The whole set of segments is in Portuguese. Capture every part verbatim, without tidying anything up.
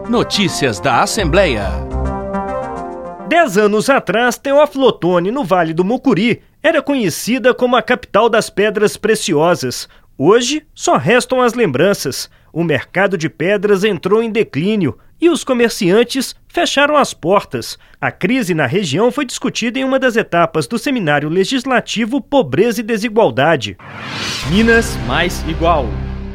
Notícias da Assembleia. Dez anos atrás, Teófilo Otoni, no Vale do Mucuri, era conhecida como a capital das pedras preciosas. Hoje, só restam as lembranças. O mercado de pedras entrou em declínio e os comerciantes fecharam as portas. A crise na região foi discutida em uma das etapas do Seminário Legislativo Pobreza e Desigualdade. Minas mais igual.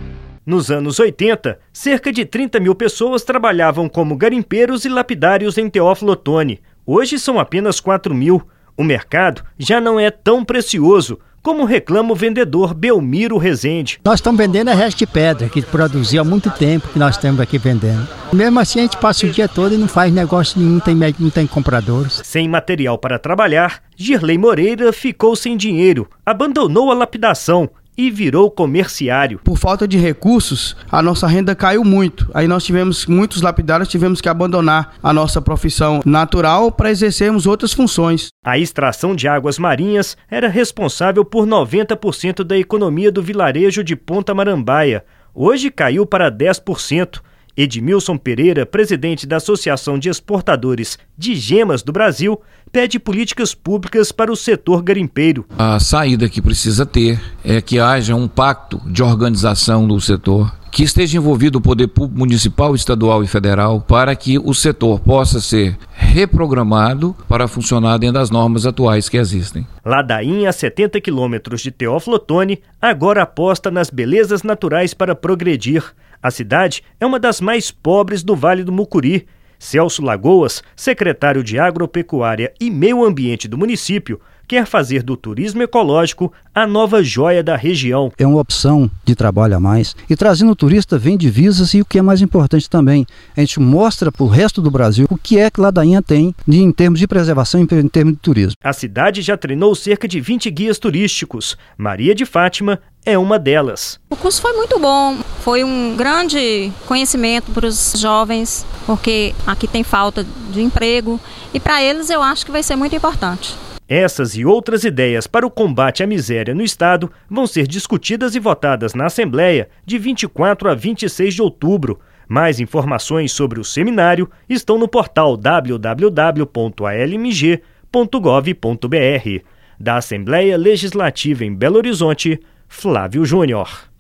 Nos anos oitenta, cerca de trinta mil pessoas trabalhavam como garimpeiros e lapidários em Teófilo Otoni. Hoje são apenas quatro mil. O mercado já não é tão precioso, como reclama o vendedor Belmiro Rezende. Nós estamos vendendo a resto de pedra, que produziu há muito tempo que nós estamos aqui vendendo. Mesmo assim, a gente passa o dia todo e não faz negócio nenhum, não tem, não tem compradores. Sem material para trabalhar, Girley Moreira ficou sem dinheiro, abandonou a lapidação e virou comerciário. Por falta de recursos, a nossa renda caiu muito. Aí nós tivemos, muitos lapidários tivemos que abandonar a nossa profissão natural para exercermos outras funções. A extração de águas marinhas era responsável por noventa por cento da economia do vilarejo de Ponta Marambaia. Hoje caiu para dez por cento. Edmilson Pereira, presidente da Associação de Exportadores de Gemas do Brasil, pede políticas públicas para o setor garimpeiro. A saída que precisa ter é que haja um pacto de organização do setor, que esteja envolvido o poder público municipal, estadual e federal, para que o setor possa ser reprogramado para funcionar dentro das normas atuais que existem. Ladainha, a setenta quilômetros de Teófilo Otoni, agora aposta nas belezas naturais para progredir. A cidade é uma das mais pobres do Vale do Mucuri. Celso Lagoas, secretário de Agropecuária e Meio Ambiente do município, quer fazer do turismo ecológico a nova joia da região. É uma opção de trabalho a mais. E trazendo o turista vem divisas e o que é mais importante também, a gente mostra para o resto do Brasil o que é que Ladainha tem de, em termos de preservação e em termos de turismo. A cidade já treinou cerca de vinte guias turísticos. Maria de Fátima é uma delas. O curso foi muito bom, foi um grande conhecimento para os jovens, porque aqui tem falta de emprego e para eles eu acho que vai ser muito importante. Essas e outras ideias para o combate à miséria no estado vão ser discutidas e votadas na Assembleia de vinte e quatro a vinte e seis de outubro. Mais informações sobre o seminário estão no portal w w w ponto a l m g ponto gov ponto b r. Da Assembleia Legislativa em Belo Horizonte, Flávio Júnior.